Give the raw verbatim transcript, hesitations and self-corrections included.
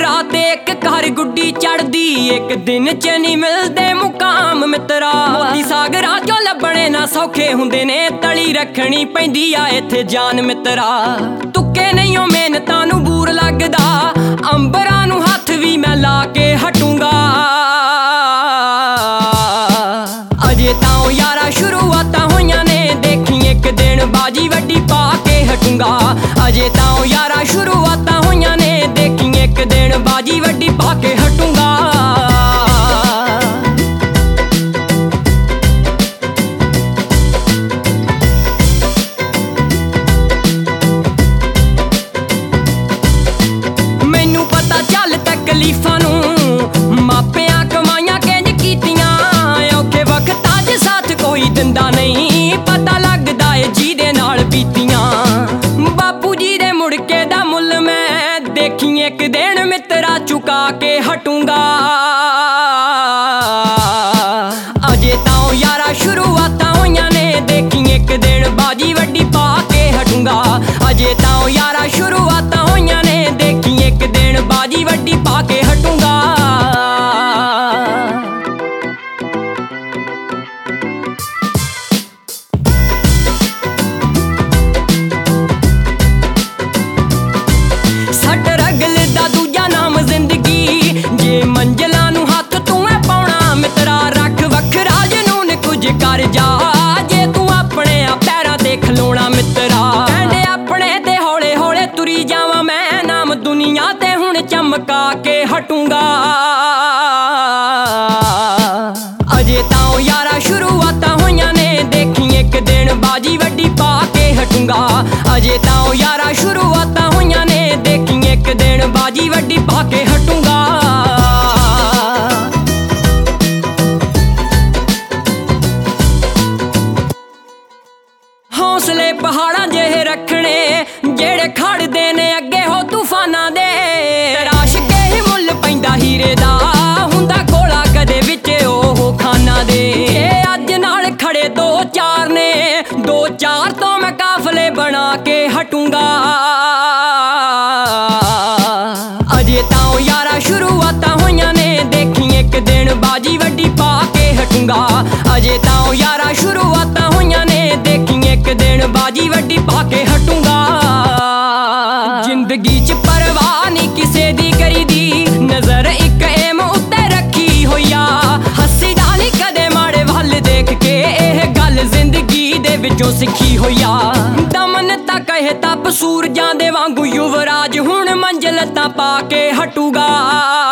सागरा ते एक घर गुड्डी चढ़दी, एक दिन च नहीं मिलदे मुकाम मित्रा। मोती सागरा चो लभणे ना सौखे हुंदे ने, तली रखनी पैंदी आ इत्थे जान मित्रा। तुक्के नहीं ओ मेहनतां नूं बूर लगदा, अंबरां नूं हत्थ भी मैं ला के हटूंगा। अजे तां यारा शुरुआतां होईयां ने, देखी एक दिन बाजी वड्डी पा के हटूंगा। अजे तां यारा शुरुआतां होईयां ने, देखी एक दिन बाजी वड्डी पा के हटूंगा। मैनू पता चल तकलीफां नूं मापियां कमाइयां किंज कीतियां, औखे वक्तां च साथ कोई दिंदा नहीं, पता लगदा ए जीदे नाल बीतियां। बापू जी दे मुड़के दा मुल मैं देखी एक दिन मित्रा चुका के हटूंगा। अजे तां यारा शुरुआतां होईयां ने, देखी एक दिन बाजी वड्डी पा के हटूंगा। अजे तां यारा शुरुआतां होईयां ने, देखी एक दिन बाजी वड्डी पा के हटूंगा। सट रगल दा दूजा नाम जिंदगी, जे मंजिलां नूं हत्थ तूं ऐ पाउणा मित्रा। रख वखरा जनून कुछ कर जा, जे तूं अपने आ पैरां ते खलोणा मित्रा। कहंदे अपने ते हौले हौले तुरी जावां मैं, नाम दुनिया ते हुण चमका के हटूंगा। अजे तां यारा शुरुआतां होईयां ने, देखी एक दिन बाजी वड्डी पा के हटूंगा। अजे तां यारा शुरुआतां होईयां ने, देखी एक दिन बाजी वड्डी पा के हटूंगा। हौसले पहाड़ां जेहे रखने, जेड़े खड़दे ने अगे हो तूफानां दे। तराश के ही मुल पैंदा हीरे दा, हुंदा कोला कदे विच ओह खाना दे। ए अज नाल खड़े दो चार ने, दो चार तो मैं काफले बना के हटूंगा। अजे तां यारा शुरुआतां होईयां ने, देखी एक दिन बाजी वड्डी पा के हटूंगा। अजे तां यारा शुरुआतां होईयां ने, देखी एक दिन बाजी वड्डी पा के हटूंगा। जिंदगी च परवाह नहीं किसे दी करी दी, नजर एक एम उत्ते रखी होईया। हस्सी दा नहीं कदे माड़े वल देख के, एह गल जिंदगी दे विचों सिक्खी होईया। दमन तां कहे तां सूरजां दे वांगू युवराज हुण मंजिल तां पा के हटूगा।